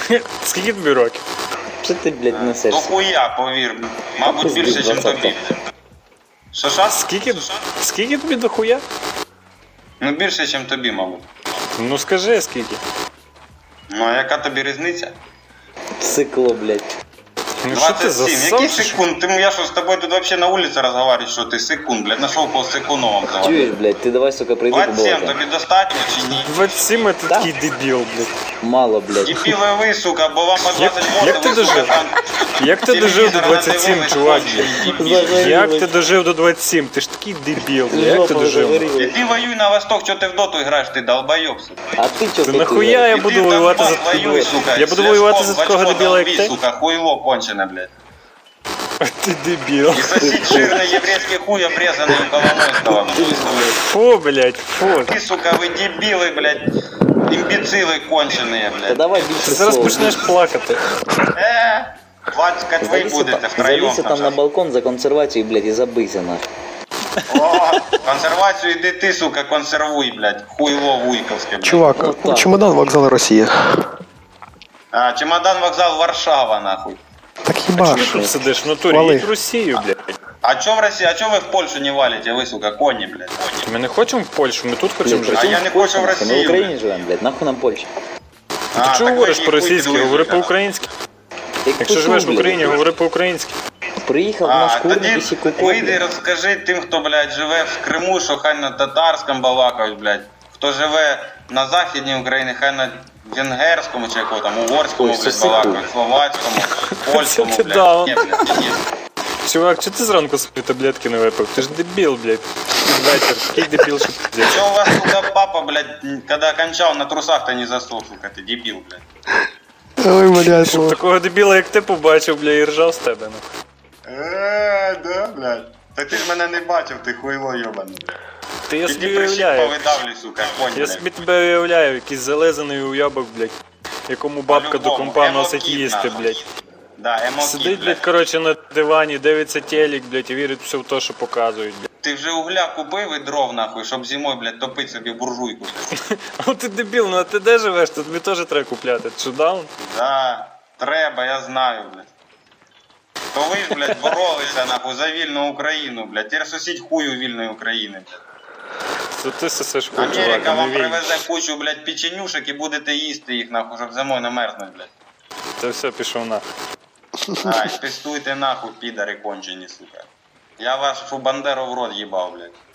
Скільки тобі років? Що ти, блядь, несеш? То хуя, повір. Мабуть, більше, ніж тобі. Що? Скільки тобі дохуя? Ну більше, ніж тобі, мабуть. Ну скажи, скільки. Ну а яка тобі різниця? Сикло, блядь. Ну що ти 27. засав? Який секунд? Я що, з тобою тут вообще на вулиці розговорюю, що ти секунд, блядь, нашов по секундовому заводу. Чуєш, блядь, ти давай, сука, прийди 27, побалакаємо. тобі достатньо чи ні? 27 ти такий дебіл, блядь. Мало, блядь. Дебіли ви, сука, бо вам по 20 Як років, ти ви, сука, дожив? там... Як ти дожив до 27, чувак? Загорілось. Як ти дожив до 27? Ти ж такий дебіл, блядь. Як ти Жопа дожив? загорілась. Іди воюй на восток, що ти в доту граєш, ти долбойоб, сука. А ти чо Ти тут нахуя граєш? я буду воювати за воюй, сука. Я буду воювати за такого дебіла, як ти? Сука, хуйло кончене, блядь. Ти дебіл. И сосить жирный еврейский хуй, обрезанный у Коломойского, блядь. Фу, блядь, фу. Ты, сука, вы дебилы, блядь, имбецилы конченые, Та блядь. давай Ти більше зараз слов. почнеш плакати. Плачкать вы будете втроем. Залізь там на балкон за консервацію, блядь, і забийся нахуй. О, консервацию иди ты, сука, консервуй, блядь. Хуйло вуйковское, блядь. Чувак, Вот так. чемодан, вокзал, Росія. А, чемодан, вокзал, Варшава, нахуй. Так Ти їбаш. тут сидиш в натурі, Вали. їдь в Росію, блядь. А чё в России, а чё вы в Польшу не валите, вы, сука, кони, блядь? Ми не хочемо в Польщу, ми тут хочемо Блядь, жити. я не хочу в Ми в Росію, Україні блядь. живемо, блядь, нахуй нам Польща. Ти чого так говориш ви по-російськи? хуй Говори друзі, по-українськи. Якщо почув, живеш в блядь. Україні, говори по-українськи. Приїхав наш А, курник і тоді сікуко, вийди і блядь. розкажи тим, хто, блядь, живе в Криму, що хай на татарському балакають, блядь. Хто живе на Західній Україні, хай на венгерському чи якого там, угорському, Ой, блядь, сосику. балакають, словацькому, польському, Це ти блядь. даун. Ні, блядь, ні. Чувак, чого ти зранку собі таблетки не випив? Ти ж дебіл, блядь. Вечір, такий дебіл, що пиздец. Чё у вас, сука, папа, блядь, когда кончал, на трусах-то не засох, сука, ты дебил, блядь. Ой, блядь, Щоб такого дебіла, як ти побачив, бля, і ржав з тебе, ну. Да, блядь. Так ти ж мене не бачив, ти хуйло йобаний. Ти я собі Іди прищіп уявляю. повидавлюй, сука, конь, Я блядь. собі тебе уявляю, якийсь залезаний уябок, блядь. Якому бабка до По-любому, компа носить емо-кіт, їсти, нахуй. блядь. Да, емокіт, Сидить, блядь, короче, на дивані, дивиться телек, блядь, і вірить все в те, що показують, блядь. Ти вже угля купив і дров, нахуй, щоб зимою, блядь, топити собі буржуйку. А ти дебіл, ну а ти де живеш? Тут тобі теж треба купляти. Шудаун? Да, треба, я знаю, блядь. То ви ж, блядь, боролися, нахуй, за вільну Україну, блядь. Тепер сусіть хую вільної України. То ти сосеш хуй, чувак, Америка а не вам війн. привезе кучу, блядь, печенюшек і будете їсти їх, нахуй, щоб зимою не мерзнуть, блядь. Це все пішов нахуй. Ай, пестуйте нахуй, підари кончені, сука. Я вашу бандеру в рот їбав, блядь.